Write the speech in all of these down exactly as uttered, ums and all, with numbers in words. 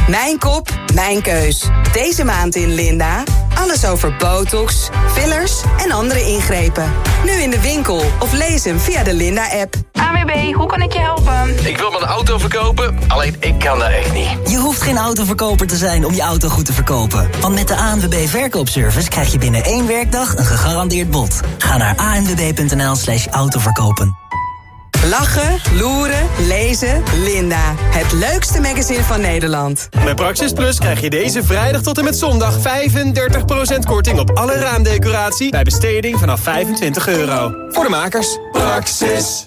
Mijn kop, mijn keus. Deze maand in Linda. Alles over botox, fillers en andere ingrepen. Nu in de winkel of lees hem via de Linda-app. A W B, hoe kan ik je helpen? Ik wil mijn auto verkopen, alleen ik kan dat echt niet. Je hoeft geen autoverkoper te zijn om je auto goed te verkopen. Want met de A N W B Verkoopservice krijg je binnen één werkdag een gegarandeerd bod. Ga naar a n w b punt n l slash autoverkopen. Lachen, loeren, lezen, Linda. Het leukste magazine van Nederland. Met Praxis Plus krijg je deze vrijdag tot en met zondag vijfendertig procent korting op alle raamdecoratie bij besteding vanaf vijfentwintig euro. Voor de makers. Praxis.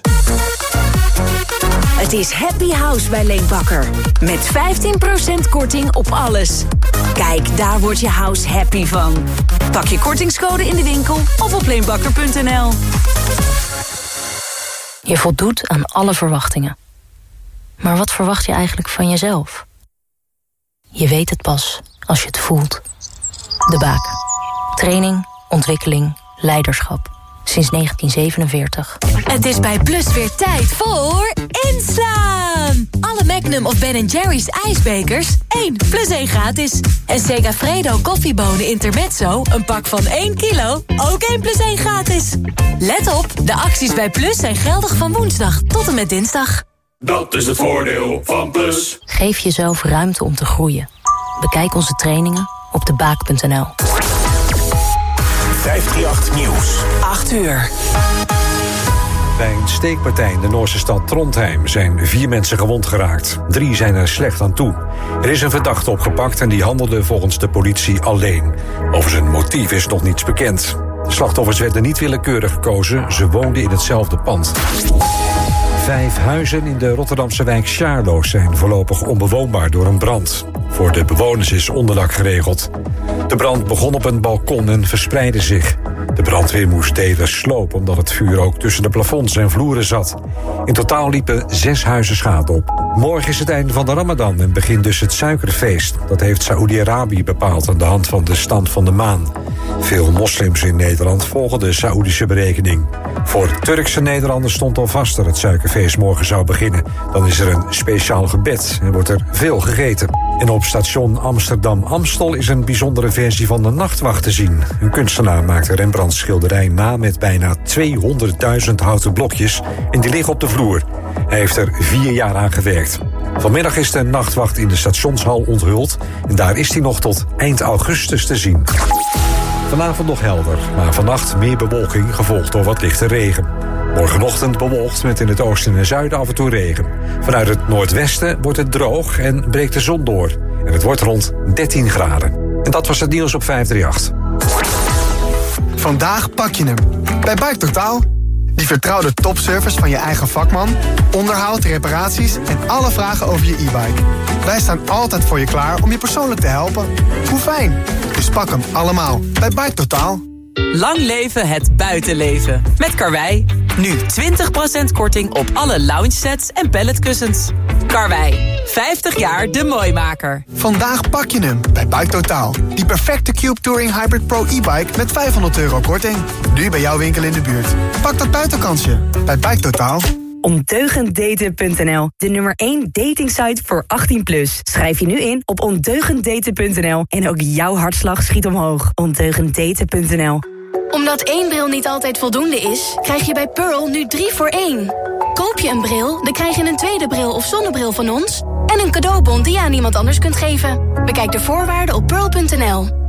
Het is Happy House bij Leenbakker. Met vijftien procent korting op alles. Kijk, daar wordt je house happy van. Pak je kortingscode in de winkel of op leenbakker punt n l. Je voldoet aan alle verwachtingen. Maar wat verwacht je eigenlijk van jezelf? Je weet het pas als je het voelt. De Baak. Training, ontwikkeling, leiderschap. Sinds negentien zevenenveertig. Het is bij Plus weer tijd voor inslaan. Alle Magnum of Ben en Jerry's ijsbekers één plus één gratis. En Segafredo koffiebonen Intermezzo, een pak van één kilo, ook één plus één gratis. Let op, de acties bij Plus zijn geldig van woensdag tot en met dinsdag. Dat is het voordeel van Plus. Geef jezelf ruimte om te groeien. Bekijk onze trainingen op de baak punt n l. vijfhonderdachtendertig Nieuws. acht uur. Bij een steekpartij in de Noorse stad Trondheim zijn vier mensen gewond geraakt. Drie zijn er slecht aan toe. Er is een verdachte opgepakt en die handelde volgens de politie alleen. Over zijn motief is nog niets bekend. De slachtoffers werden niet willekeurig gekozen, ze woonden in hetzelfde pand. Vijf huizen in de Rotterdamse wijk Sjaarlo zijn voorlopig onbewoonbaar door een brand. Voor de bewoners is onderdak geregeld. De brand begon op een balkon en verspreidde zich. De brandweer moest delen slopen omdat het vuur ook tussen de plafonds en vloeren zat. In totaal liepen zes huizen schade op. Morgen is het einde van de Ramadan en begint dus het suikerfeest. Dat heeft Saoedi-Arabië bepaald aan de hand van de stand van de maan. Veel moslims in Nederland volgen de Saoedische berekening. Voor Turkse Nederlanders stond al vast dat het suikerfeest morgen zou beginnen. Dan is er een speciaal gebed en wordt er veel gegeten. En op station Amsterdam-Amstel is een bijzondere versie van de Nachtwacht te zien. Een kunstenaar maakte Rembrandts schilderij na met bijna tweehonderdduizend houten blokjes en die liggen op de vloer. Hij heeft er vier jaar aan gewerkt. Vanmiddag is de Nachtwacht in de stationshal onthuld en daar is hij nog tot eind augustus te zien. Vanavond nog helder, maar vannacht meer bewolking gevolgd door wat lichte regen. Morgenochtend bewolkt met in het oosten en zuiden af en toe regen. Vanuit het noordwesten wordt het droog en breekt de zon door. En het wordt rond dertien graden. En dat was het nieuws op vijfhonderdachtendertig. Vandaag pak je hem. Bij Bike Totaal. Die vertrouwde topservice van je eigen vakman, onderhoud, reparaties en alle vragen over je e-bike. Wij staan altijd voor je klaar om je persoonlijk te helpen. Hoe fijn. Dus pak hem allemaal bij Bike Totaal. Lang leven het buitenleven. Met Karwei. Nu twintig procent korting op alle lounge sets en palletkussens. Karwei. vijftig jaar de mooimaker. Vandaag pak je hem bij Bike Totaal. Die perfecte Cube Touring Hybrid Pro e-bike met vijfhonderd euro korting. Nu bij jouw winkel in de buurt. Pak dat buitenkansje bij Bike Totaal. ondeugend daten punt n l, de nummer één datingsite voor achttien plus. Schrijf je nu in op ondeugend daten punt n l en ook jouw hartslag schiet omhoog. ondeugend daten punt n l. Omdat één bril niet altijd voldoende is, krijg je bij Pearl nu drie voor één. Koop je een bril, dan krijg je een tweede bril of zonnebril van ons en een cadeaubon die je aan iemand anders kunt geven. Bekijk de voorwaarden op pearl punt n l.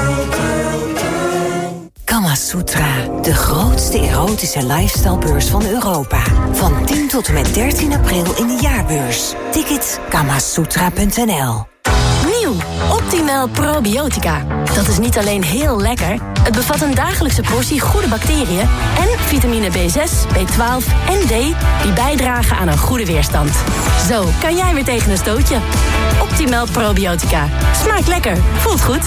Kamasutra, de grootste erotische lifestylebeurs van Europa. Van tien tot en met dertien april in de jaarbeurs. Tickets kamasutra punt n l. Nieuw, Optimal Probiotica. Dat is niet alleen heel lekker, het bevat een dagelijkse portie goede bacteriën en vitamine B zes, B twaalf en D die bijdragen aan een goede weerstand. Zo kan jij weer tegen een stootje. Optimal Probiotica. Smaakt lekker, voelt goed.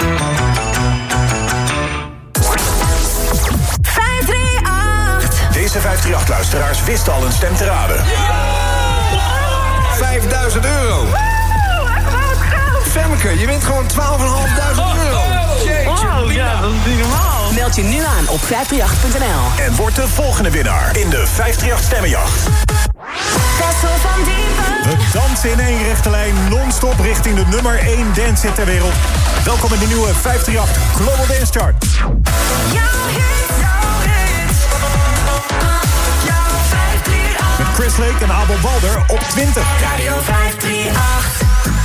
Deze vijfhonderdachtendertig-luisteraars wisten al een stem te raden. vijfduizend euro. Femmeke, je wint gewoon twaalfduizendvijfhonderd euro. Wow, ja, dat is niet normaal. Meld je nu aan op vijfhonderdachtendertig punt n l. En word de volgende winnaar in de vijfhonderdachtendertig Stemmenjacht. zo van diepe. We dansen in één rechte lijn, non-stop richting de nummer één dancehit ter wereld. Welkom in de nieuwe vijf drie acht Global Dance Chart. Jouw hit, jouw hit. Jouw vijf drie acht. Met Chris Lake en Abel Balder op twintig. Radio vijf drie acht.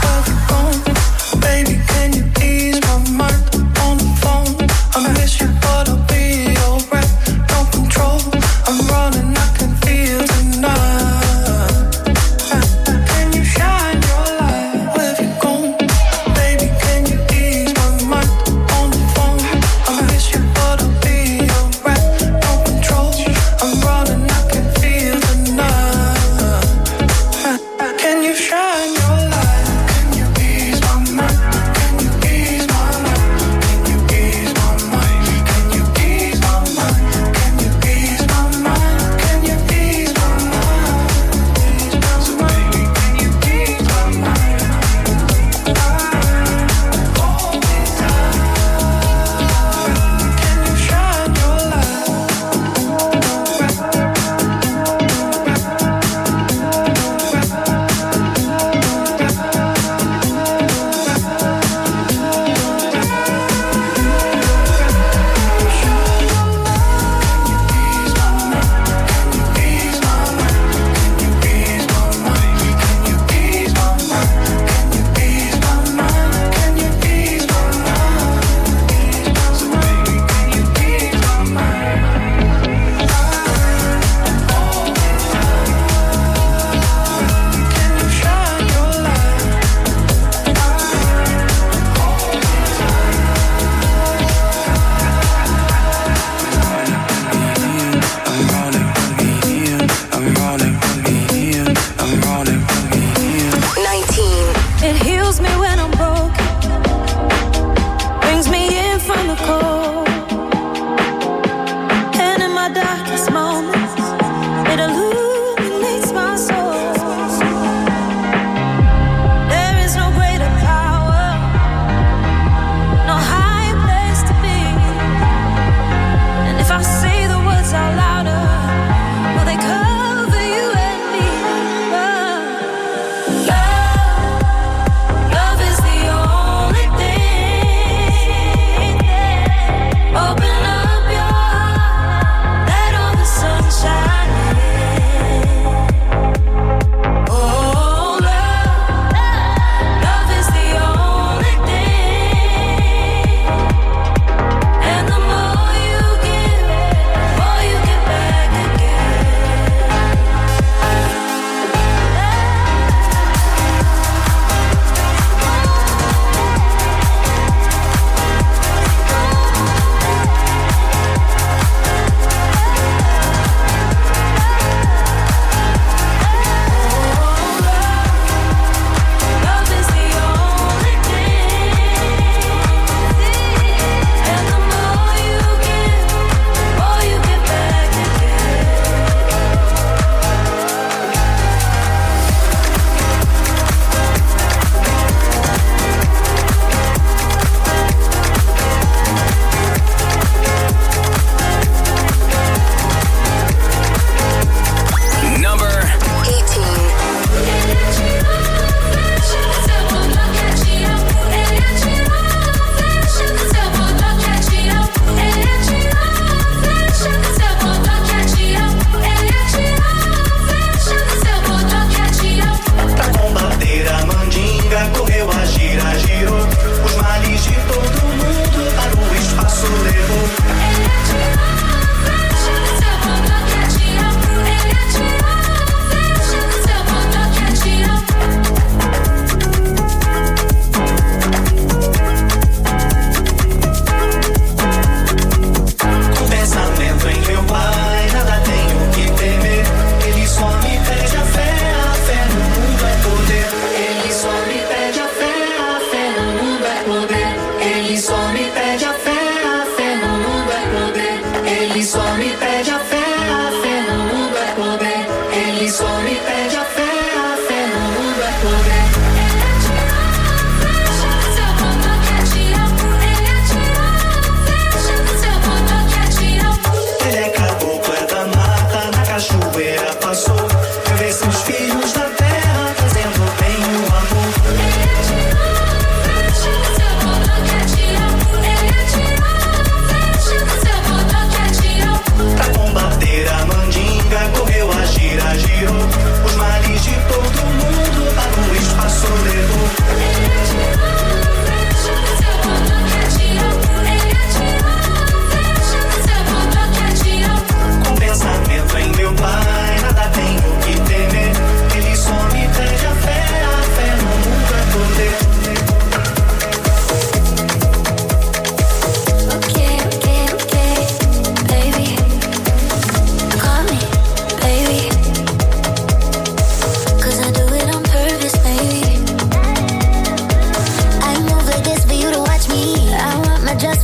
Baby, can you ease my mind on the phone? I miss you, but I'll be alright. No control, I'm running, I can feel tonight. Can you shine your light where you gone? Baby, can you ease my mind on the phone? I miss you, but I'll be alright. No control, I'm running, I can feel tonight. Can you shine your light? Love is the only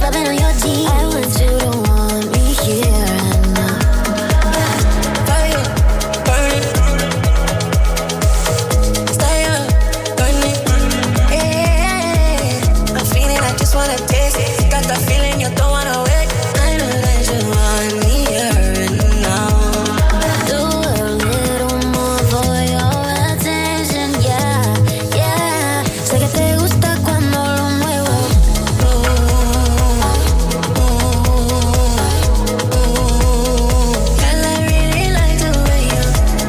rubbing on your jeans. I want you to want me here and now. Fire, burn it. Stay up, burn it. Yeah, I'm feeling, I just wanna taste it. Got that feeling you don't wanna wait. I know that you want me here and now. Do a little more for your attention, yeah, yeah. Sé que te gusta cuando lo muevo. Girl, I really like the way you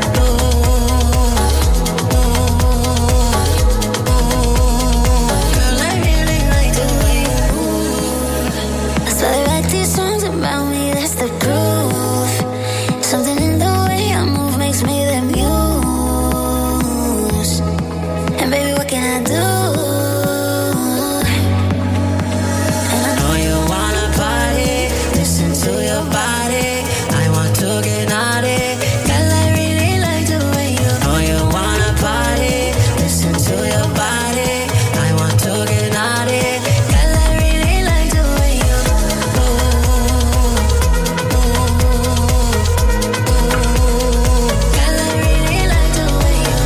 Girl, I really like the way you I swear they write these songs about me, that's the proof. Something in the way I move makes me the muse. And baby, what can I do? And I know you wanna party. Listen to your body. I want to get naughty. Girl, I really like the way you know you wanna party. Listen to your body. I want to get naughty. Girl, I really like the way you Girl, I really like the way you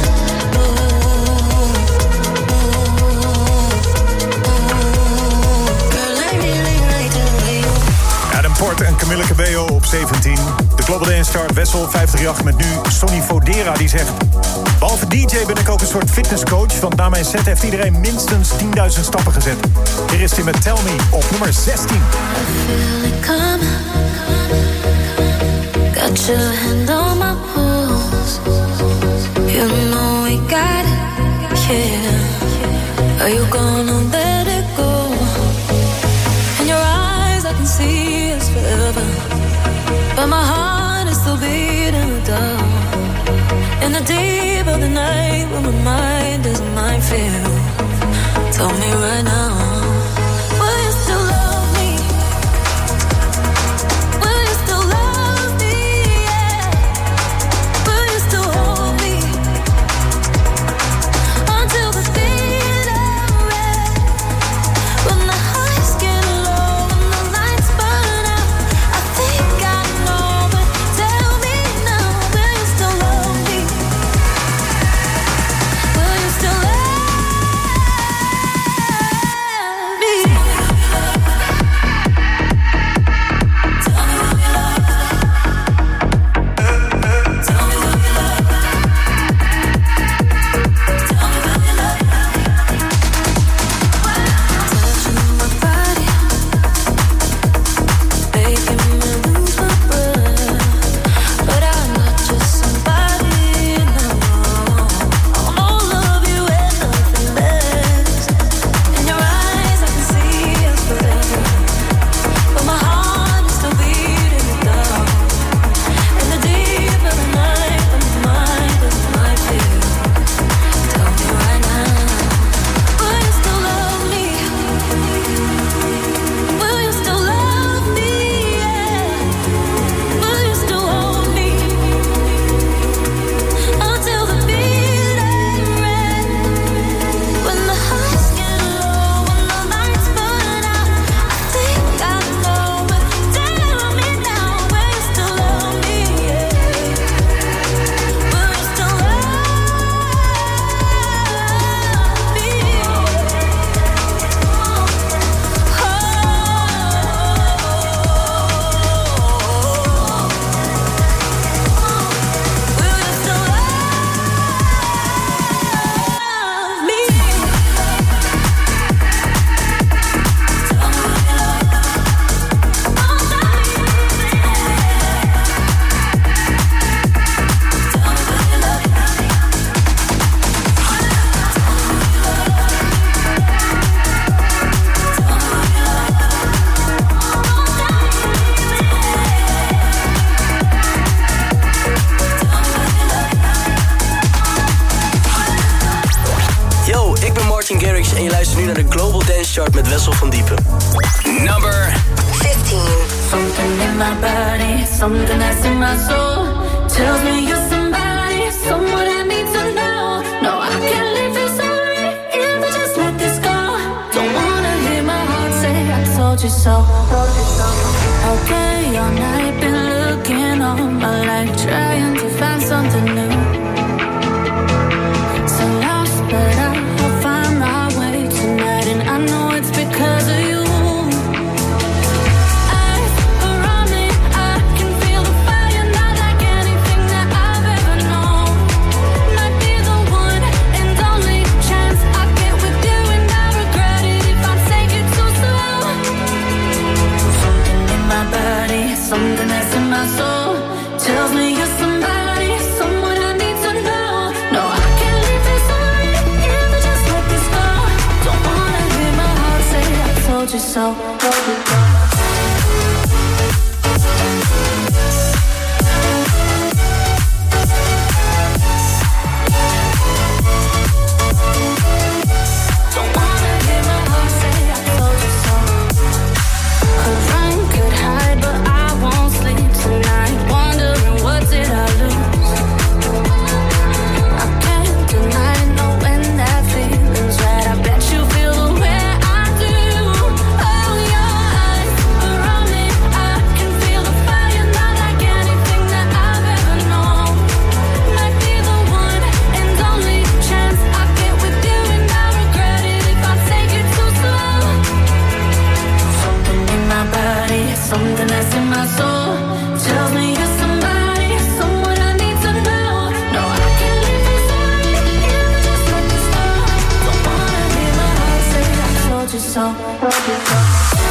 Girl, I really like the way you Adam Porter en Camille Cabello op zeventien. De Global Dance Chart Wessel vijf drie acht met nu Sonny Fodera die zegt... Behalve D J ben ik ook een soort fitnesscoach... want na mijn set heeft iedereen minstens tienduizend stappen gezet. Hier is hij met Tell Me op nummer zestien. feel it coming. Got your hand on my pulse. You know we got it, yeah. Are you gonna let it go? In your eyes I can see us forever, but my heart is still beating down. In the deep of the night when my mind is a minefield. Tell me right now, will you still love me? Will you still love me? Yeah. Will you still hold me until the feeling red? When the highs get low and the lights burn out, I think I know, but tell me now, will you still love me? Will you still love me? en je luistert nu naar de Global Dance Chart met Wessel van Diepen. Number fifteen. Something in my body, something that's in my soul tells me you're somebody, someone I need to know. No, I can't leave you sorry if I just let this go. Don't wanna hear my heart say I told told you so. Okay, all night been looking all my life, trying to find something new. So lost, but I'll find my way tonight, and I know it's because of you. Eyes around me, I can feel the fire, not like anything that I've ever known. Might be the one and only chance I get with you, and I regret it if I take it too slow. Something in my body, something that's in my soul, tells me you're somebody, someone I need to know. No, I can't leave this alone, if I just let this go. Don't wanna hear my heart say I told you so. Told you so. Don't wanna hear my heart say I told you so. Could run, could hide, but I won't sleep tonight, wondering what did I lose. I can't deny knowing that feeling's right. I bet you feel the way I do. Oh, your eyes around me, I can feel the fire, not like anything that I've ever known. Might be the one and only chance I get with you, and I regret it if I take it too slow. Something in my body, something that's in my soul, tells me you're somebody, someone I need to know. No, I can't leave this alone, if I just let this go. Don't wanna hear my heart say I told you so. Told you so.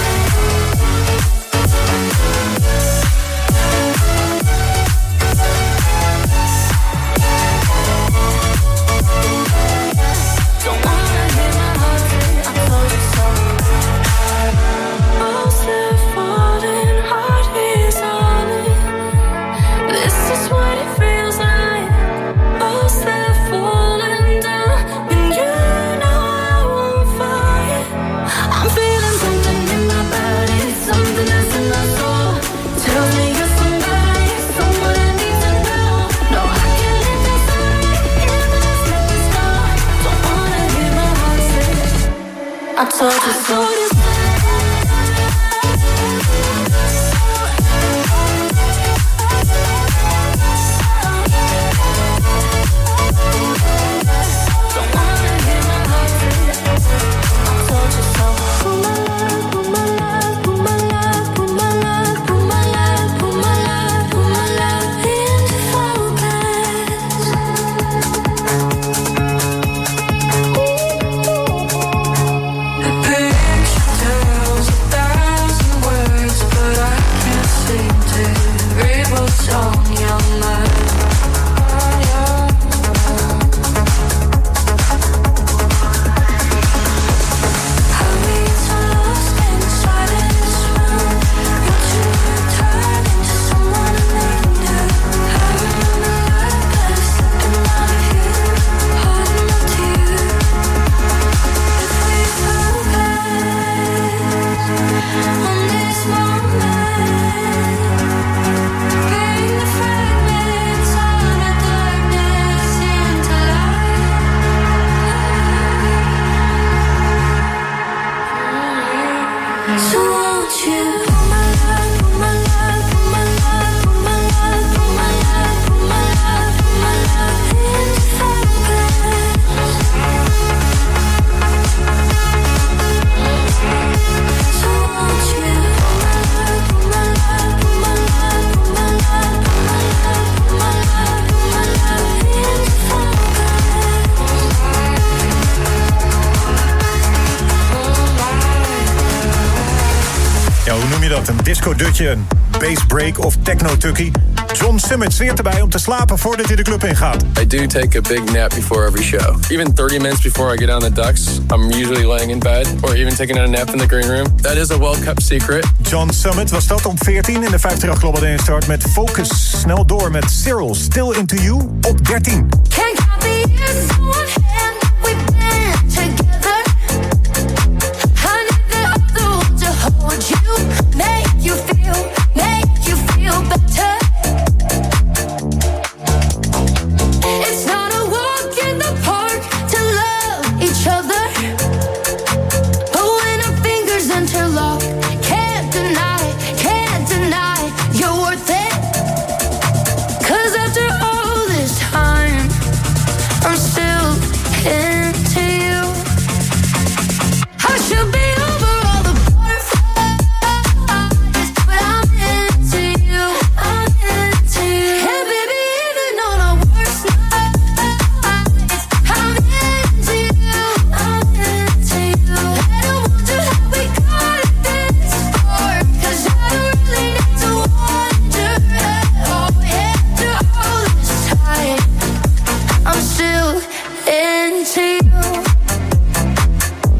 Don't wanna hear my heart say I told you so. Most that falling heart is on it. This is what it feels like. Most that falling down, and you know I won't fight. I'm feeling something in my body, something that's in my soul, tells me you're somebody, someone I need to know. No, I can't leave this alone, if I just let this go. Don't wanna hear my heart say I told you so. Don't wanna hear my heart say I told you so. Put my love, put my love, put my love, put my love, put my love, put my love, put my love into focus. The picture tells a thousand words, but I can't seem to read what's on your mind. So won't you put my love, put my love, put my love, put my love, put my love, put my love, put my love into focus. So won't you put my love, put my love, put my love, put my love, put my love, put my love, put my love into Ja, hoe noem je dat? Een disco-dutje, een bass-break of techno-tukkie? John Summit zweert erbij om te slapen voordat hij de club ingaat. I do take a big nap before every show. Even thirty minutes before I get on the Ducks, I'm usually laying in bed or even taking a nap in the green room. That is a well-kept secret. John Summit was dat op veertien in de vijftig Global Dance Chart met Focus. Snel door met Cyril, Still Into You op dertien. Can't copy you, so one hand, we've been together. I need the other one to hold you, make you feel, make you feel better. It's not a walk in the park to love each other, but when our fingers interlock,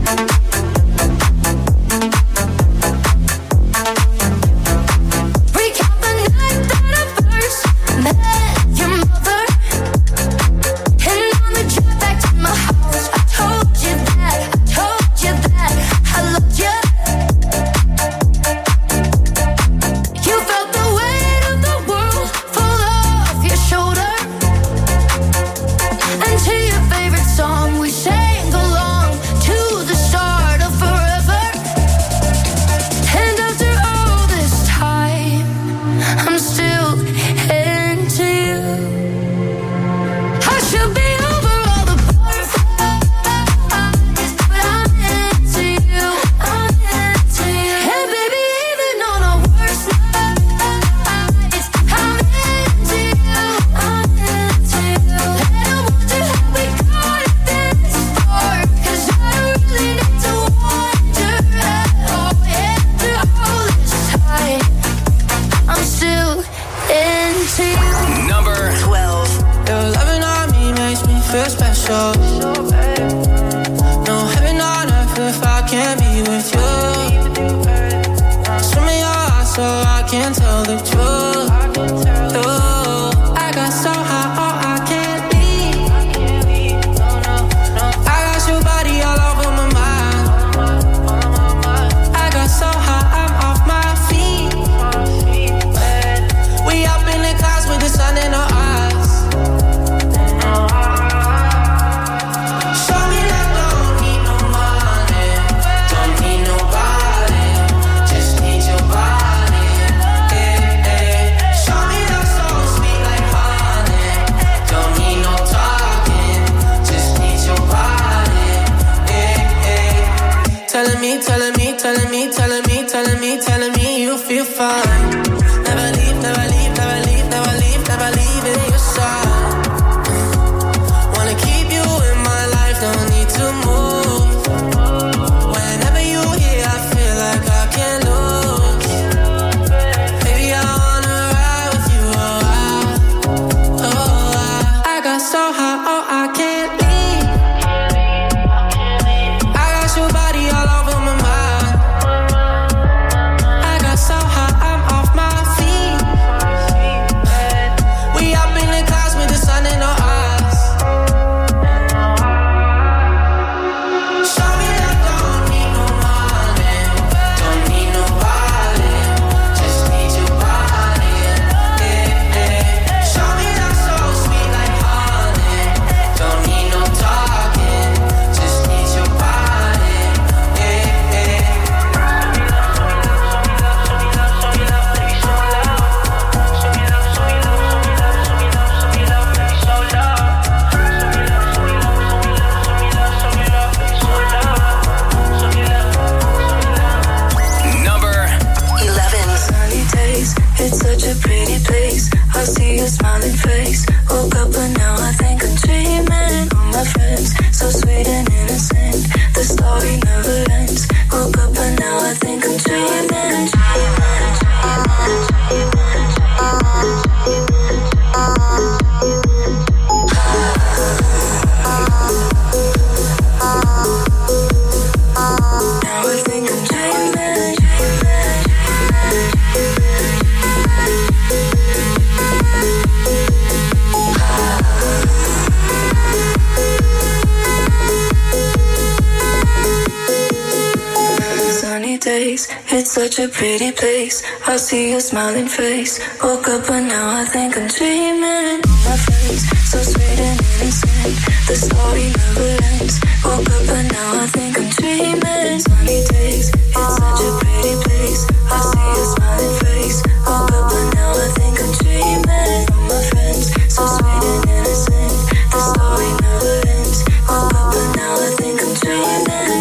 Such a pretty place. I see your smiling face. Woke up but now I think I'm dreaming. My face, so sweet and innocent. The story never ends. Woke up but now I think I'm dreaming. Sunny days, it's such a pretty place. I see your smiling face. Woke up but now I think I'm dreaming. My friends, so sweet and innocent. The story never ends. Woke up but now I think I'm dreaming.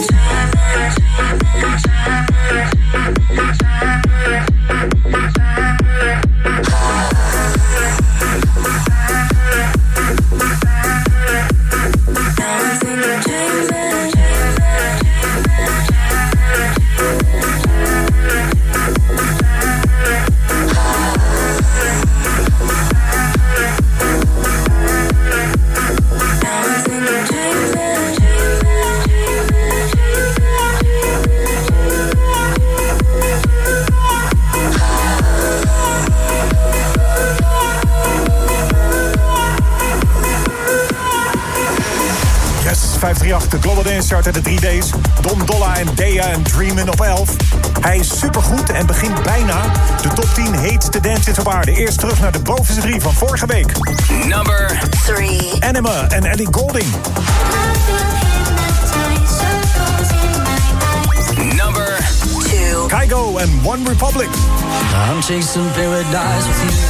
Now I think I'm dreaming. Dance Chart en de drie D's. Don Dolla en Dea en Dreamin' op elf. Hij is supergoed en begint bijna de top tien heetste dances op aarde. Eerst terug naar de bovenste drie van vorige week. Number three. Anima en Ellie Goulding. Number two. Kygo en One Republic. I'm chasing paradise with you.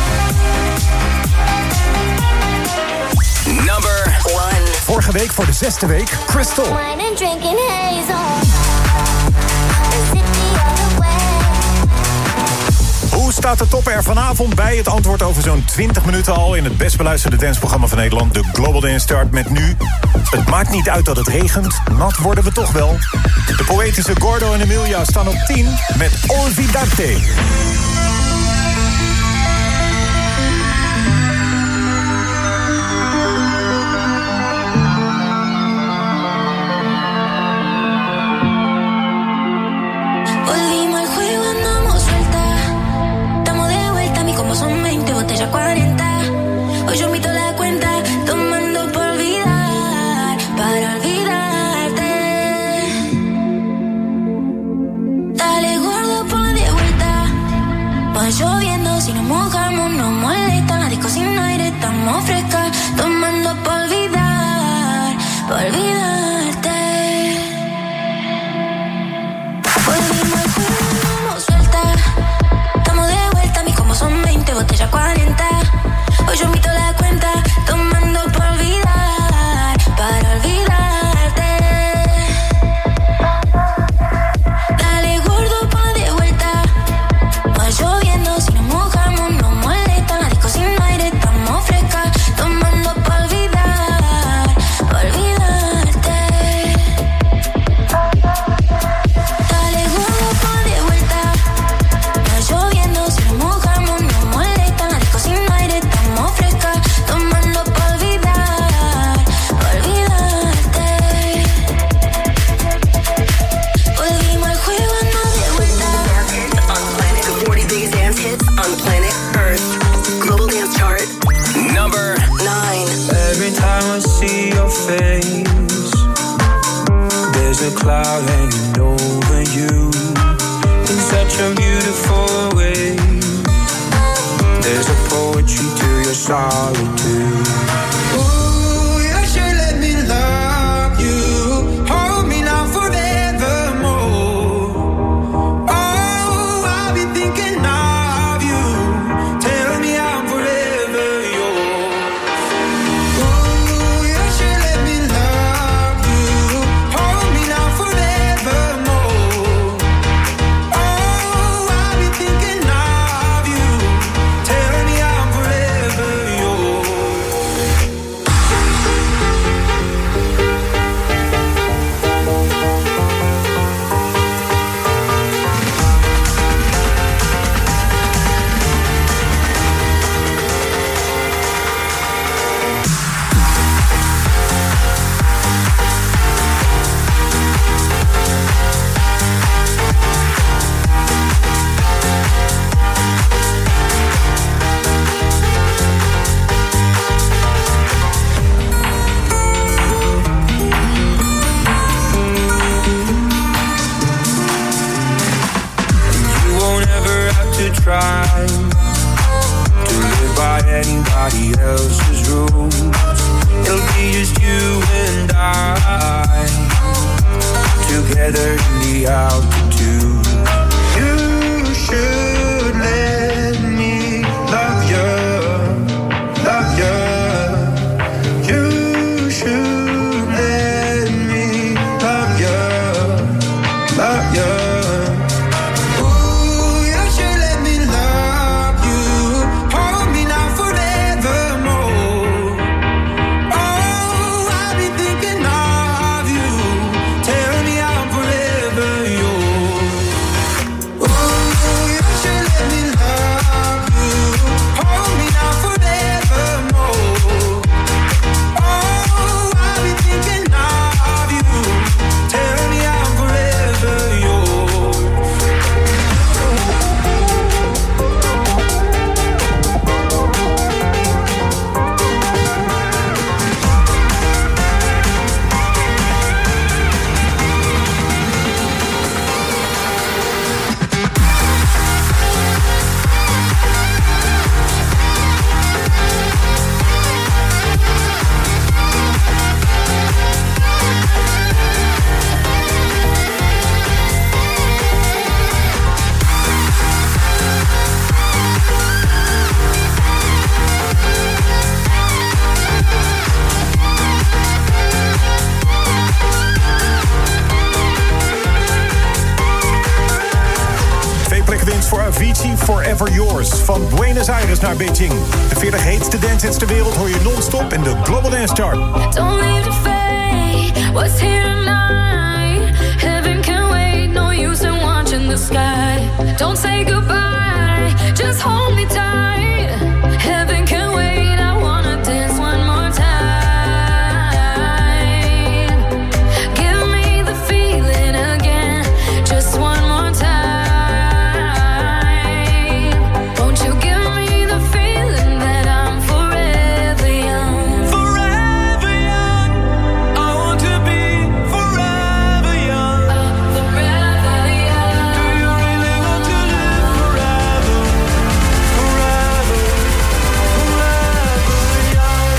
Number one. Vorige week voor de zesde week, Crystal. Wine and drinking hazel. Hoe staat de top er vanavond bij? Het antwoord over zo'n twintig minuten al in het best beluisterde danceprogramma van Nederland, de Global Dance Chart, met nu: het maakt niet uit dat het regent, nat worden we toch wel. De poëtische Gordo en Emilia staan op tien met Olvidarte. Son veinte botellas cuarenta. Hoy yo invito la cuenta, tomando por olvidar, para olvidarte. Dale gordo, ponle de vuelta. Va lloviendo, si nos mojamos no molesta. La disco sin aire, estamos frescas, tomando por olvidar, por olvidarte. Volvimos al juego, andamos suelta. Estamos de vuelta, mis combos son veinte, botella cuarenta. Hoy yo invito la cuenta, tomando por olvidar, para olvidarte. Dale gordo, ponle de vuelta. Va lloviendo, si nos mojamos no molesta. La disco sin aire, estamos frescas, tomando por olvidar, por olvidarte. Dale gordo, ponle de vuelta. Va lloviendo, si nos mojamos no molesta. La disco sin aire, estamos frescas, tomando por olvidar, por olvidarte. Volvimos al juego, ando de vuelta. The forty biggest dance hits on planet Earth. Global Dance Chart. Number nine. Every time I see your face, there's a cloud hanging over you in such a beautiful way. There's a poetry to your solitude. Ooh, you should let me love you. Hold me now forevermore. Oh, I'll be thinking of you. Tell me I'm forever yours. Ooh, you should let me love you. Hold me now forevermore. Oh, I'll be thinking of you. Tell me I'm forever yours. You won't ever have to try to live by anybody else's rules. It'll be just you and I together in the altitude. You should let me love you, love you. You should let me love you, love you. Ooh, you should let me love you. Hold me now forevermore. Oh, I'll be thinking of you. Tell me I'm forever yours. voor Avicii, Forever Yours. Van Buenos Aires naar Beijing. De veertig heetste dancehits ter wereld hoor je non-stop in de Global Dance Chart. Don't leave the fate, what's here tonight? Heaven can wait, no use in watching the sky. Don't say goodbye, just hold me tight. Heaven can wait, I wanna dance one more time. Give me the feeling again, just one more time. Won't you give me the feeling that I'm forever young? Forever young, I want to be forever young. Forever young. Do you really want to live forever? Forever, forever young.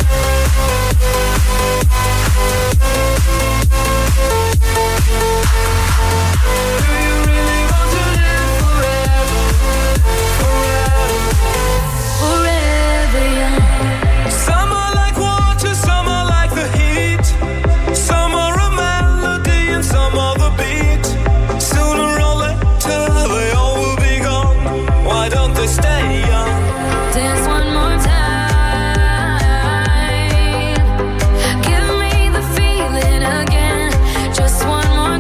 Do you really want to live forever? Forever, forever young. Some are like water, some are like the heat. Some are a melody and some are the beat. Sooner or later they all will be gone. Why don't they stay young? Dance one more time. Give me the feeling again, just one more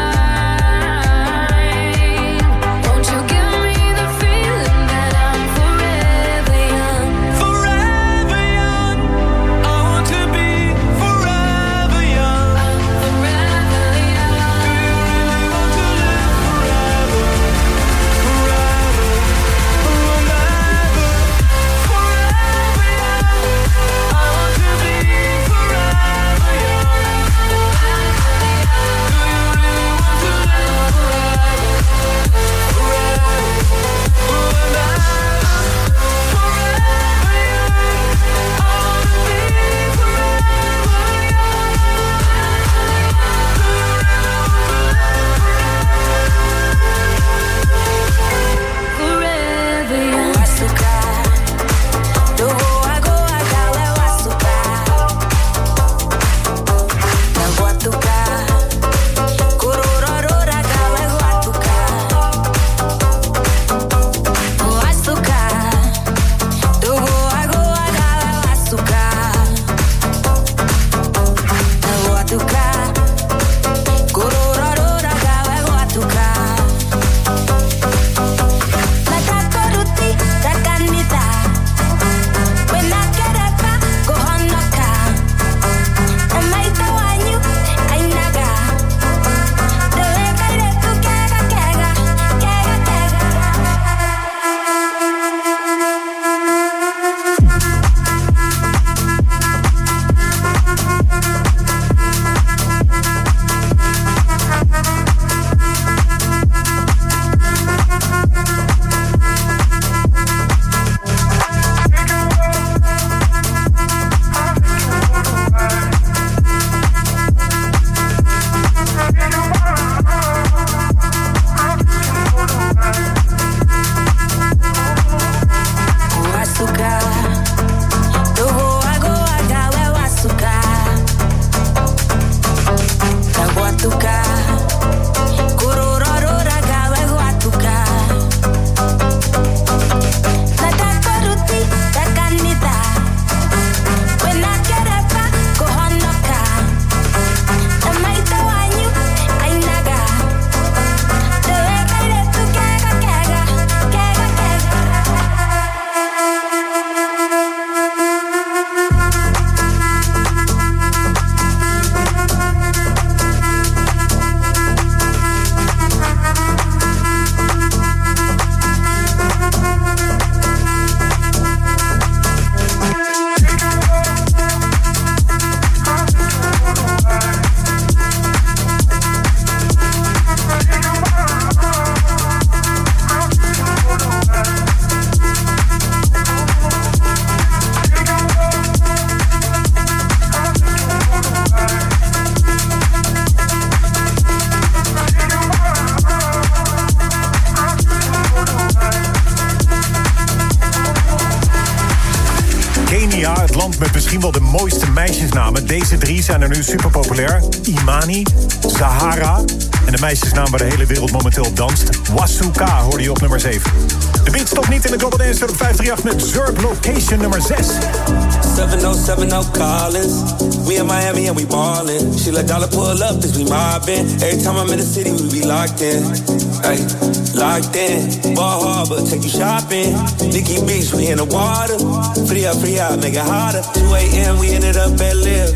time. Won't you give me the feeling that I'm forever young? Forever young, I want to be forever young. Forever young. Do you really want to live forever? Forever, forever, forever young. I want to be forever young. Do you really want to live forever? Forever, forever, forever young. I want to be forever Forever young. met misschien wel de mooiste meisjesnamen. Deze drie zijn er nu super populair. Imani, Zahara En de meisjesnaam waar de hele wereld momenteel op danst. Wasuka hoorde je op nummer zeven. De beat stopt niet in de Global Dance Chart op vijf drie acht met Zurb Location nummer zes. seven oh seven oh Collins. We in Miami and we ballin'. She let dollar pull up, this we mobbin'. Every time I'm in the city, we be locked in. Ay, locked in. Ball Harbor, take you shopping. Nikki Beach, we in the water. Free up, free out, make it hotter. two a.m. we ended up at Live.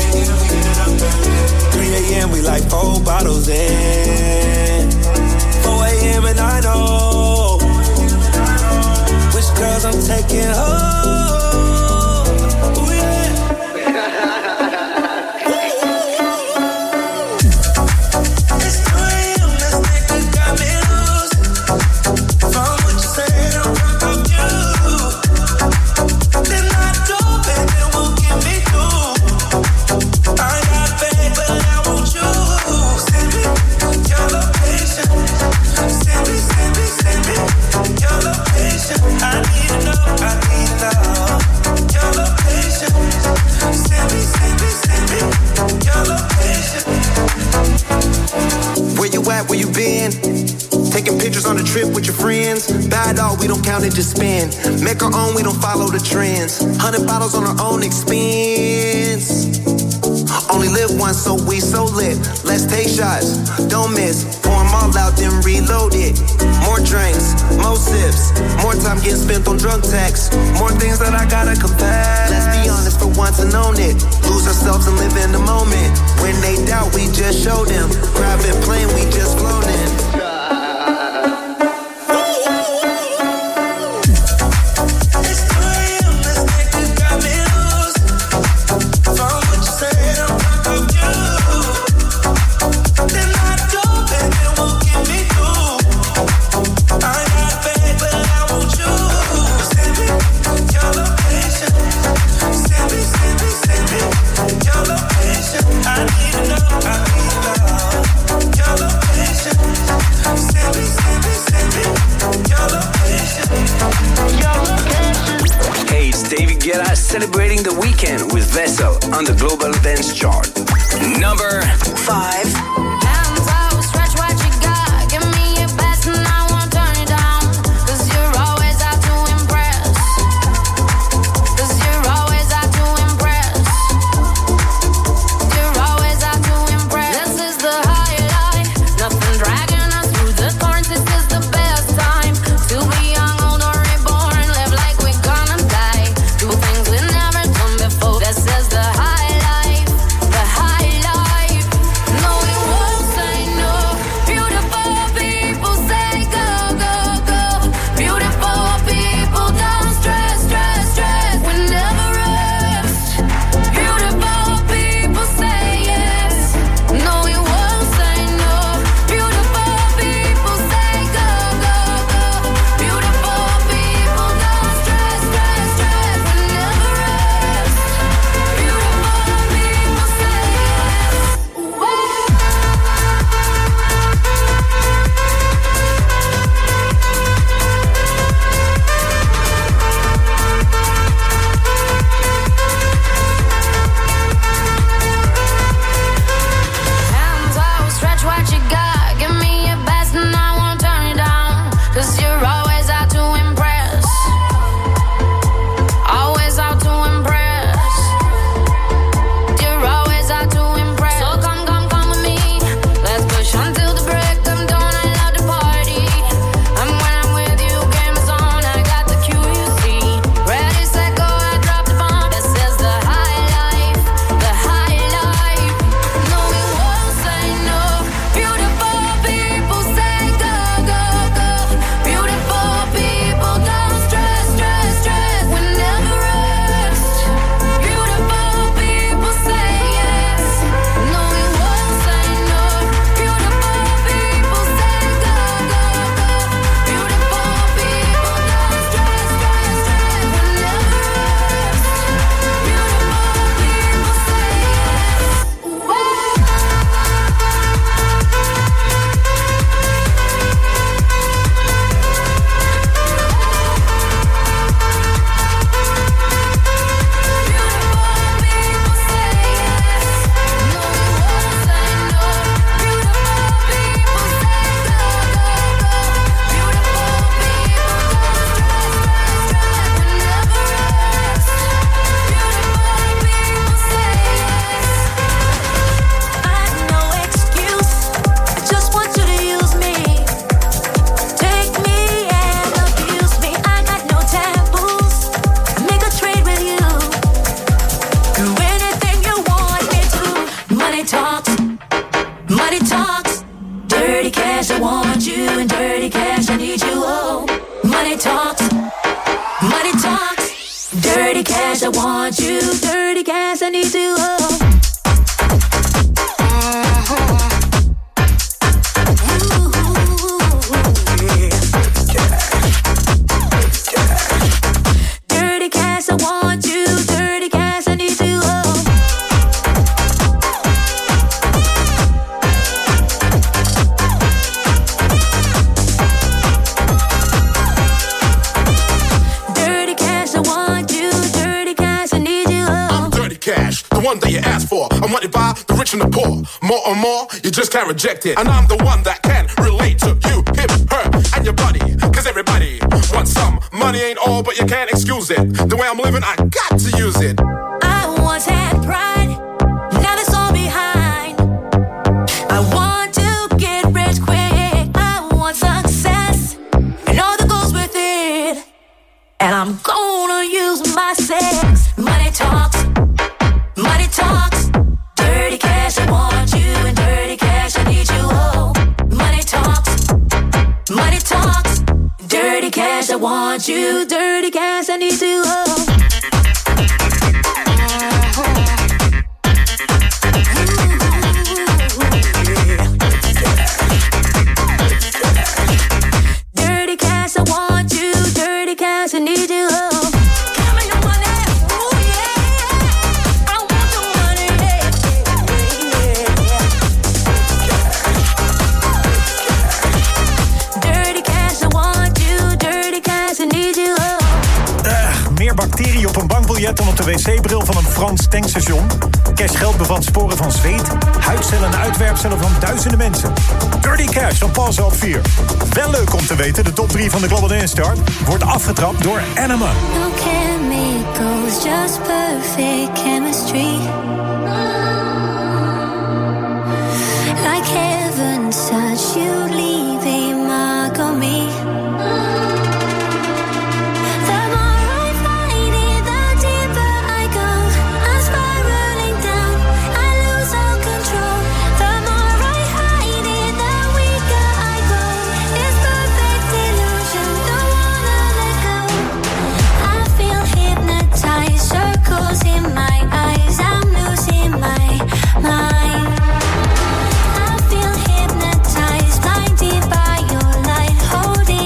three a.m. we like four bottles in. four a.m. and I know which girls I'm taking home. Where you been? Taking pictures on the trip with your friends. Bad all, we don't count and just spend. Make our own, we don't follow the trends. Hundred bottles on our own expense. Only live once, so we so lit. Let's take shots, don't miss. Pour them all out, then reload it. More drinks, more sips. More time getting spent on drug tax. More things that I gotta confess. Let's be honest for once and own it. Lose ourselves and live in the moment. When they doubt, we just show them. Private plane, we just flown in. Celebrating the weekend with Vessel on the Global Dance Chart. Number five. This is the high life, the high life. No, it was Dirty cash, I want you, and dirty cash, I need you. Oh, money talks, money talks. Dirty cash, I want you, dirty cash, I need you. Oh. One that you ask for, I'm wanted by the rich and the poor. More and more, you just can't reject it. And I'm the one that can relate to you, him, her, and your buddy. Cause everybody wants some. Money ain't all, but you can't excuse it. The way I'm living, I got to use it. I once had pride, now that's all behind. I want to get rich quick, I want success, and all that goes with it. And I'm gonna use my sex. Money talks, money talks. Dirty cash, I want you, and dirty cash, I need you. Oh, money talks, money talks. Dirty cash, I want you, dirty cash, I need you. Oh. Dirty cash, I want you, dirty cash, I need you. Oh. Bacterie op een bankbiljet dan op de wc-bril van een Frans tankstation. Cash geld bevat sporen van zweet, huidcellen en uitwerpcellen van duizenden mensen. Dirty Cash van Paul op vier. Wel leuk om te weten, de top drie van de Global Dance Chart wordt afgetrapt door Anima. No chemicals, just perfect chemistry. Like heaven touch, you leave a mark on me. Holding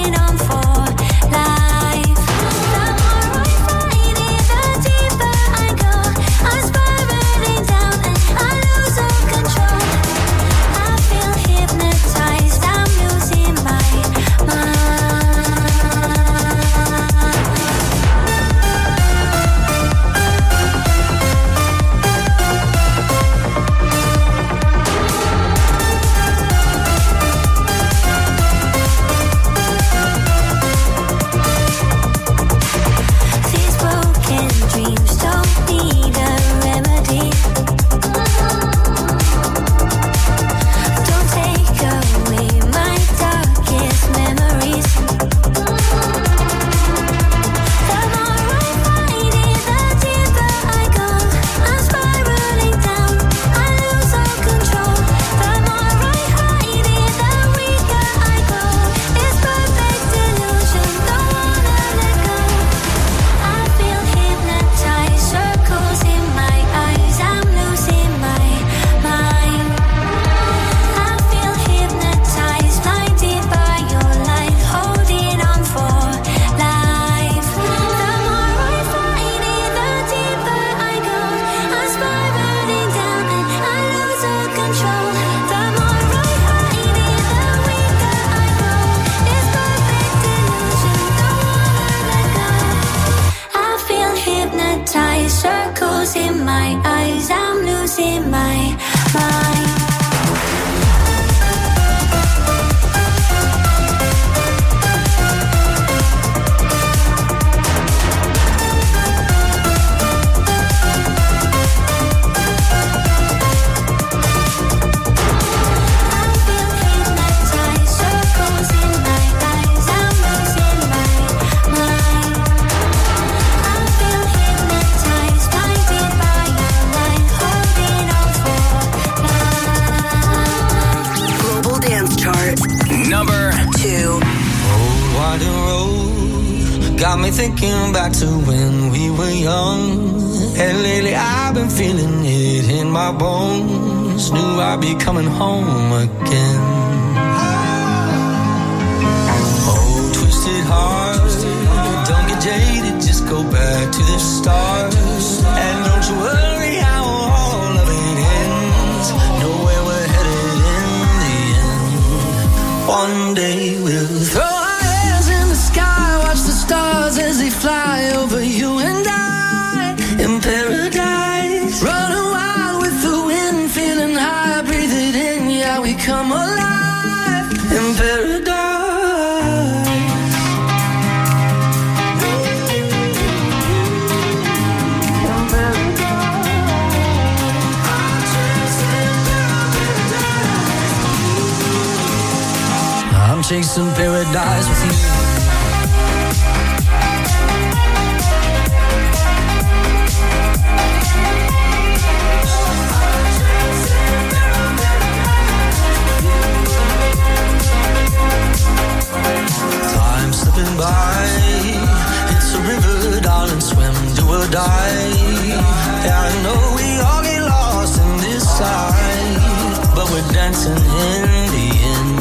winding road got me thinking back to when we were young. And lately I've been feeling it in my bones. Knew I'd be coming home again. Oh, twisted heart, don't get jaded, just go back to the start. And don't you worry how all of it ends. Know where we're headed in the end. One day we'll throw our hands in the sky, watch the stars as they fly over you and I in paradise. Running wild with the wind, feeling high, breathe it in, yeah, we come alive in paradise. I'm chasing paradise with you. Time slipping by, it's a river, darling, swim, do or die. Yeah, I know we all get lost in this side, but we're dancing in the end.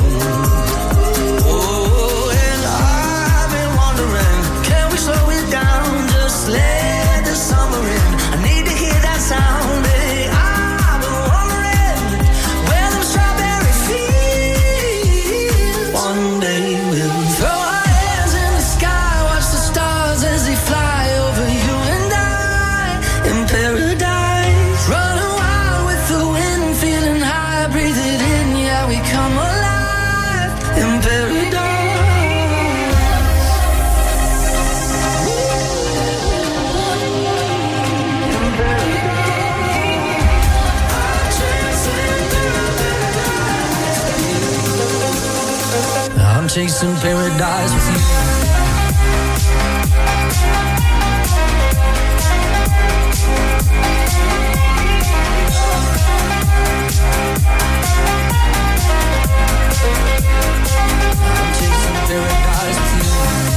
Oh, and I've been wondering, can we slow it down, just let the summer in? I need to hear that sound, babe. I've been wondering where them strawberry fields. One day we'll throw our hands in the sky, watch the stars as they fly over you and I in paradise. Running wild with the wind, feeling high, breathe it in, yeah, we come alive in paradise. I'm chasing paradise with you. I'm chasing paradise with you.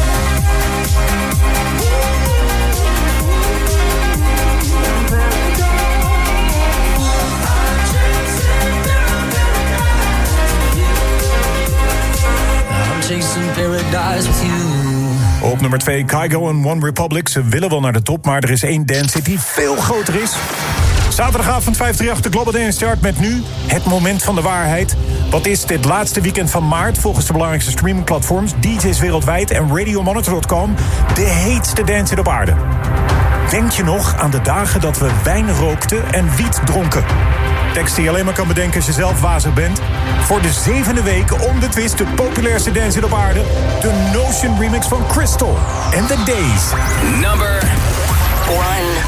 Chasing paradise with you. Op nummer twee, Kygo en One Republic. Ze willen wel naar de top, maar er is één dance die veel groter is. Zaterdagavond vijfhonderdachtendertig, de Global Dance Chart met nu het moment van de waarheid. Wat is dit laatste weekend van maart volgens de belangrijkste streamingplatforms, D J's wereldwijd en radiomonitor punt com de heetste dance op aarde? Denk je nog aan de dagen dat we wijn rookten en wiet dronken? Tekst die je alleen maar kan bedenken als je zelf wazig bent. Voor de zevende week onbetwist de populairste dance op aarde, de Notion remix van Crystal and The Days. Number one.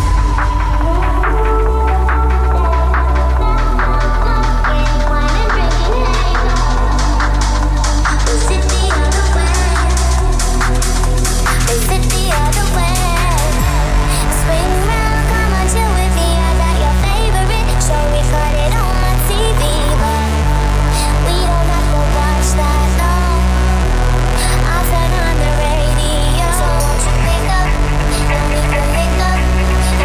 Pick up, and we can make up.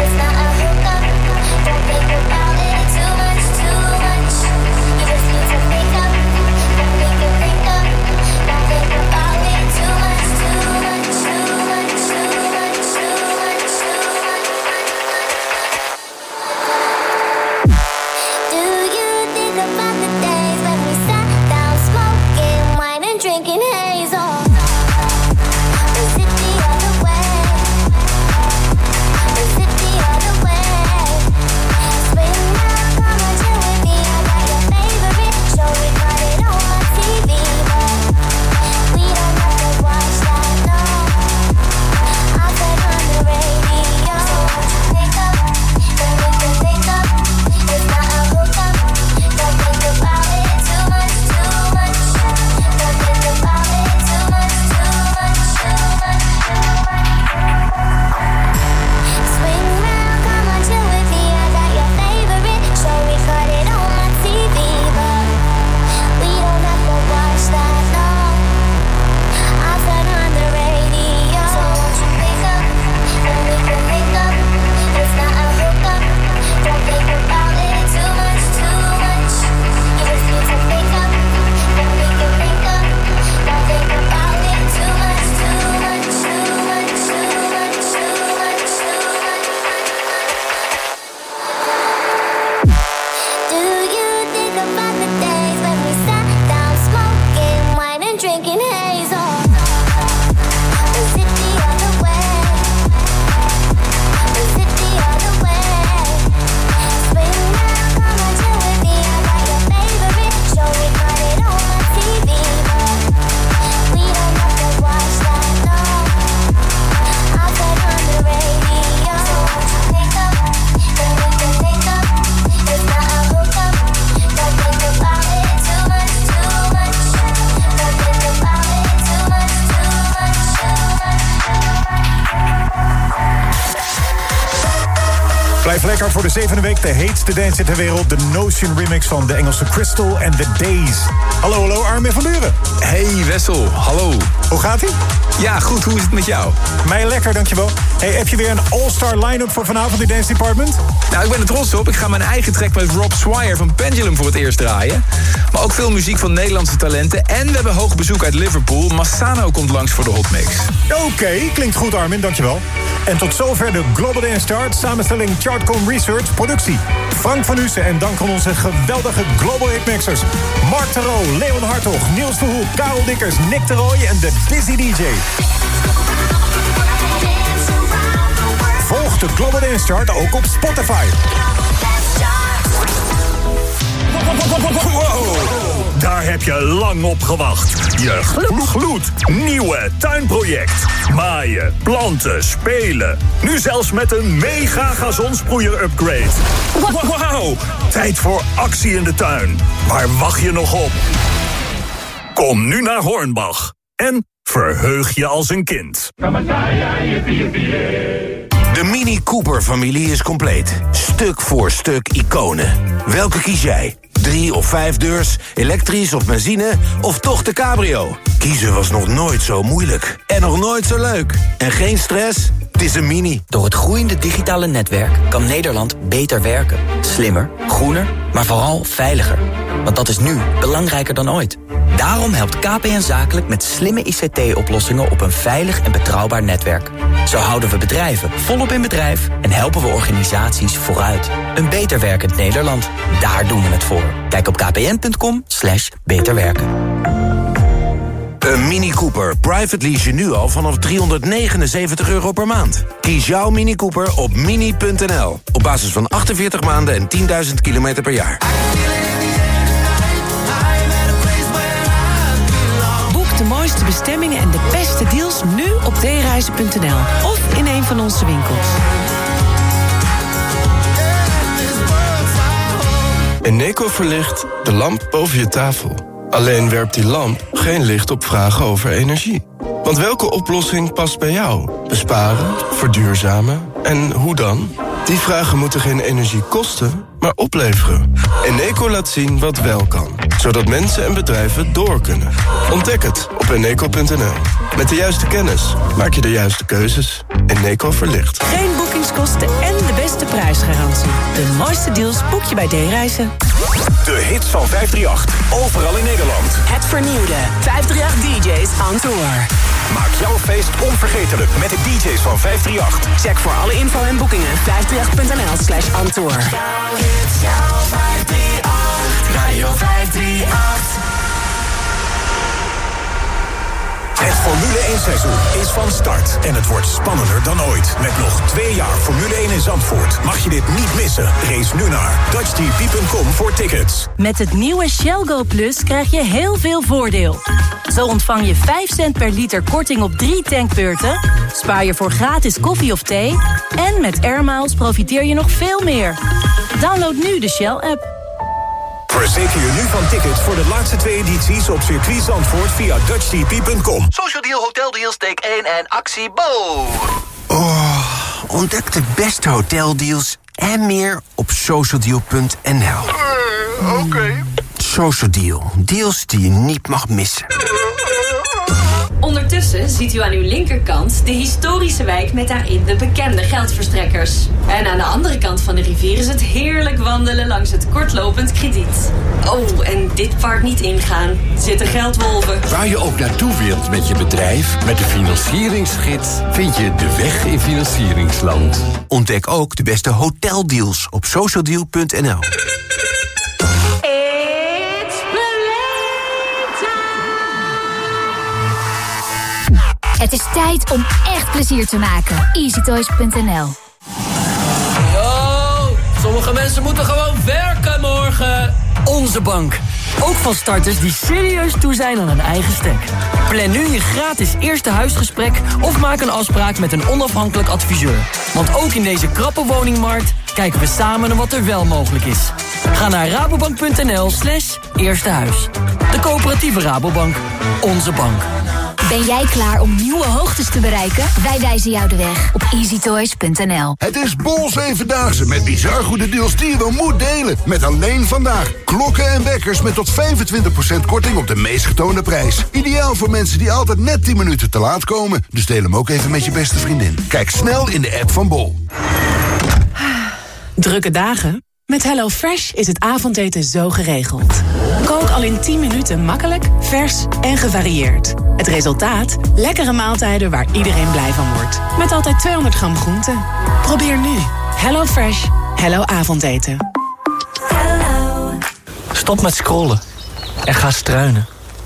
Blijf lekker voor de zevende week de heetste dance ter wereld. De Notion remix van de Engelse Crystal and the Days. Hallo, hallo, Armin van Buuren. Hey Wessel, hallo. Hoe gaat ie? Ja, goed, hoe is het met jou? Mij lekker, dankjewel. Hey, heb je weer een all-star line-up voor vanavond in Dance Department? Nou, ik ben er trots op. Ik ga mijn eigen track met Rob Swire van Pendulum voor het eerst draaien. Maar ook veel muziek van Nederlandse talenten. En we hebben hoog bezoek uit Liverpool. Massano komt langs voor de hotmix. Oké, okay, klinkt goed Armin, dankjewel. En tot zover de Global Dance Chart. Samenstelling Chartcom Research, productie Frank van Hussen. En dank aan onze geweldige Global Hitmixers. Mark Tarot, Leon Hartog, Niels Verhoek, Karel Dikkers, Nick de Rooij en de Dizzy D J. Volg de Global Dance Chart ook op Spotify. Wow, daar heb je lang op gewacht. Je glo- gloednieuwe tuinproject. Maaien, planten, spelen. Nu zelfs met een mega gazonsproeier upgrade. Wauw, tijd voor actie in de tuin. Waar wacht je nog op? Kom nu naar Hornbach en verheug je als een kind. De Mini Cooper-familie is compleet. Stuk voor stuk iconen. Welke kies jij? Drie of vijf deurs, elektrisch of benzine, of toch de cabrio? Kiezen was nog nooit zo moeilijk. En nog nooit zo leuk. En geen stress? Het is een Mini. Door het groeiende digitale netwerk kan Nederland beter werken. Slimmer, groener, maar vooral veiliger. Want dat is nu belangrijker dan ooit. Daarom helpt K P N Zakelijk met slimme I C T-oplossingen op een veilig en betrouwbaar netwerk. Zo houden we bedrijven volop in bedrijf en helpen we organisaties vooruit. Een beter werkend Nederland, daar doen we het voor. Kijk op kpn.com slash beterwerken. Een Mini Cooper private lease je nu al vanaf driehonderdnegenenzeventig euro per maand. Kies jouw Mini Cooper op mini punt n l. Op basis van achtenveertig maanden en tienduizend kilometer per jaar. De mooiste bestemmingen en de beste deals nu op d reizen punt n l of in een van onze winkels. Eneco verlicht de lamp boven je tafel. Alleen werpt die lamp geen licht op vragen over energie. Want welke oplossing past bij jou? Besparen, verduurzamen en hoe dan? Die vragen moeten geen energie kosten, maar opleveren. Eneco laat zien wat wel kan, zodat mensen en bedrijven door kunnen. Ontdek het op eneco punt n l. Met de juiste kennis maak je de juiste keuzes. Eneco verlicht. Geen boekingskosten en de beste prijsgarantie. De mooiste deals boek je bij D-Reizen. De hits van vijf drie acht, overal in Nederland. Het vernieuwde vijf drie acht D J's on tour. Maak jouw feest onvergetelijk met de D J's van vijf drie acht. Check voor alle info en boekingen vijf drie acht punt n l slash on tour. Jouw hits, jouw vijf drie acht. Radio vijf drie acht. Het Formule één seizoen is van start. En het wordt spannender dan ooit. Met nog twee jaar Formule één in Zandvoort. Mag je dit niet missen? Race nu naar dutch t p punt com voor tickets. Met het nieuwe Shell Go Plus krijg je heel veel voordeel. Zo ontvang je vijf cent per liter korting op drie tankbeurten, spaar je voor gratis koffie of thee en met Air Miles profiteer je nog veel meer. Download nu de Shell-app. Verzeker je nu van tickets voor de laatste twee edities op circuit Zandvoort via dutch t p punt com. Social Deal, Hotel Deals, take één en actie Bo. Oh, ontdek de beste hoteldeals en meer op social deal punt n l. Uh, Oké. Okay. Social Deal, deals die je niet mag missen. Ondertussen ziet u aan uw linkerkant de historische wijk met daarin de bekende geldverstrekkers. En aan de andere kant van de rivier is het heerlijk wandelen langs het kortlopend krediet. Oh, en dit park niet ingaan, zitten geldwolven. Waar je ook naartoe wilt met je bedrijf, met de financieringsgids vind je de weg in financieringsland. Ontdek ook de beste hoteldeals op social deal punt n l. Het is tijd om echt plezier te maken. easy toys punt n l. Yo, sommige mensen moeten gewoon werken morgen. Onze bank. Ook van starters die serieus toe zijn aan een eigen stek. Plan nu je gratis eerste huisgesprek of maak een afspraak met een onafhankelijk adviseur. Want ook in deze krappe woningmarkt kijken we samen naar wat er wel mogelijk is. Ga naar rabobank punt n l slash eerste huis. De coöperatieve Rabobank. Onze bank. Ben jij klaar om nieuwe hoogtes te bereiken? Wij wijzen jou de weg op easy toys punt n l. Het is Bol Zevendaagse met bizar goede deals die je wel moet delen. Met alleen vandaag klokken en wekkers met tot vijfentwintig procent korting op de meest getoonde prijs. Ideaal voor mensen die altijd net tien minuten te laat komen. Dus deel hem ook even met je beste vriendin. Kijk snel in de app van Bol. Drukke dagen? Met HelloFresh is het avondeten zo geregeld. Kook al in tien minuten makkelijk, vers en gevarieerd. Het resultaat? Lekkere maaltijden waar iedereen blij van wordt. Met altijd tweehonderd gram groente. Probeer nu. HelloFresh. Hello avondeten. Stop met scrollen en ga struinen.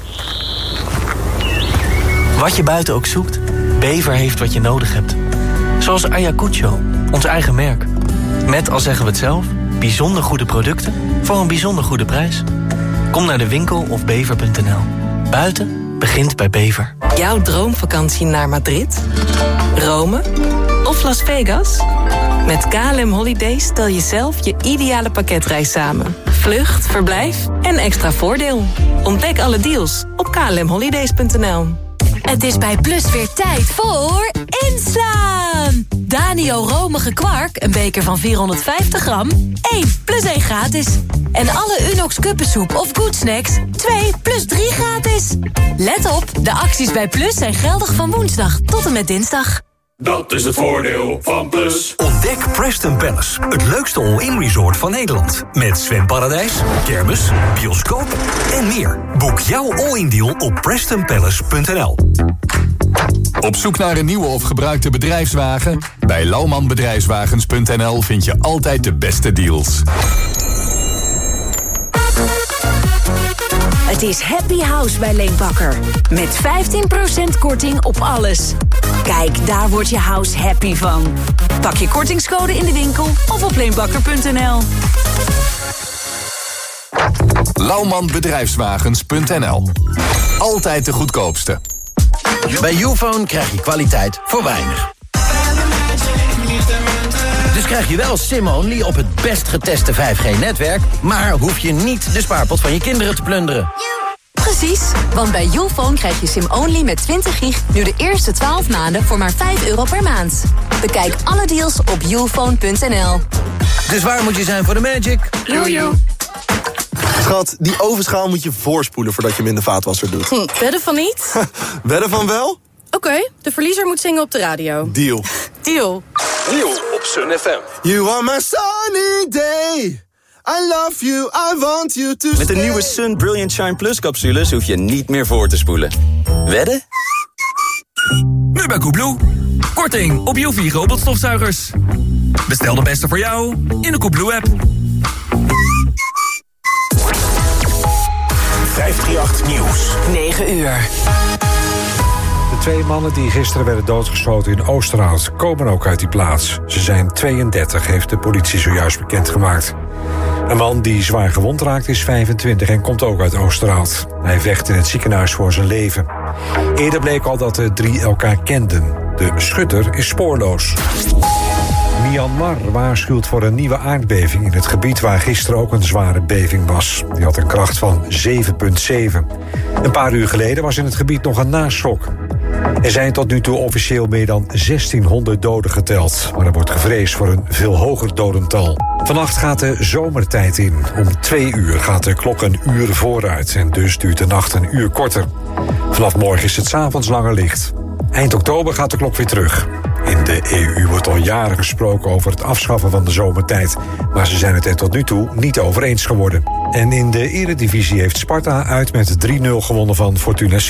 Wat je buiten ook zoekt, Bever heeft wat je nodig hebt. Zoals Ayacucho, ons eigen merk. Met, al zeggen we het zelf, bijzonder goede producten voor een bijzonder goede prijs. Kom naar de winkel of bever punt n l. Buiten begint bij Bever. Jouw droomvakantie naar Madrid, Rome of Las Vegas? Met K L M Holidays stel je zelf je ideale pakketreis samen. Vlucht, verblijf en extra voordeel. Ontdek alle deals op k l m holidays punt n l. Het is bij Plus weer tijd voor inslaan. Danio romige kwark, een beker van vierhonderdvijftig gram. één plus één gratis. En alle Unox kuppensoep of Good Snacks, twee plus drie gratis. Let op, de acties bij Plus zijn geldig van woensdag tot en met dinsdag. Dat is het voordeel van Plus. Ontdek Preston Palace, het leukste all-in resort van Nederland. Met zwemparadijs, kermis, bioscoop en meer. Boek jouw all-in deal op preston palace punt n l. Op zoek naar een nieuwe of gebruikte bedrijfswagen? Bij lauwman bedrijfswagens punt n l vind je altijd de beste deals. Het is Happy House bij Leenbakker. Met vijftien procent korting op alles. Kijk, daar wordt je house happy van. Pak je kortingscode in de winkel of op leenbakker punt n l. lauwman bedrijfswagens punt n l. Altijd de goedkoopste. Bij Youfone krijg je kwaliteit voor weinig. Dus krijg je wel SIM-only op het best geteste vijf G-netwerk... maar hoef je niet de spaarpot van je kinderen te plunderen. Precies, want bij Youfone krijg je SIM-only met twintig gig... nu de eerste twaalf maanden voor maar vijf euro per maand. Bekijk alle deals op youfone punt n l. Dus waar moet je zijn voor de magic? Jojo. Schat, die ovenschaal moet je voorspoelen voordat je hem in de vaatwasser doet. Hm, wedden van niet? Wedden van wel? Oké, okay, de verliezer moet zingen op de radio. Deal. Deal. Deal op Sun F M. You are my sunny day. I love you, I want you to Met de nieuwe Sun Brilliant Shine Plus capsules hoef je niet meer voor te spoelen. Wedden? Nu bij Koebloe. Korting op U V robotstofzuigers. Bestel de beste voor jou in de Koebloe-app. vijfhonderdachttien Nieuws. negen uur. De twee mannen die gisteren werden doodgeschoten in Oosterhout komen ook uit die plaats. Ze zijn tweeëndertig, heeft de politie zojuist bekendgemaakt. Een man die zwaar gewond raakt is vijfentwintig en komt ook uit Oosterhout. Hij vecht in het ziekenhuis voor zijn leven. Eerder bleek al dat de drie elkaar kenden. De schutter is spoorloos. Myanmar waarschuwt voor een nieuwe aardbeving in het gebied waar gisteren ook een zware beving was. Die had een kracht van zeven komma zeven. Een paar uur geleden was in het gebied nog een naschok. Er zijn tot nu toe officieel meer dan zestienhonderd doden geteld. Maar er wordt gevreesd voor een veel hoger dodental. Vannacht gaat de zomertijd in. Om twee uur gaat de klok een uur vooruit. En dus duurt de nacht een uur korter. Vanaf morgen is het 's avonds langer licht. Eind oktober gaat de klok weer terug. In de E U wordt al jaren gesproken over het afschaffen van de zomertijd. Maar ze zijn het er tot nu toe niet over eens geworden. En in de Eredivisie heeft Sparta uit met drie nul gewonnen van Fortuna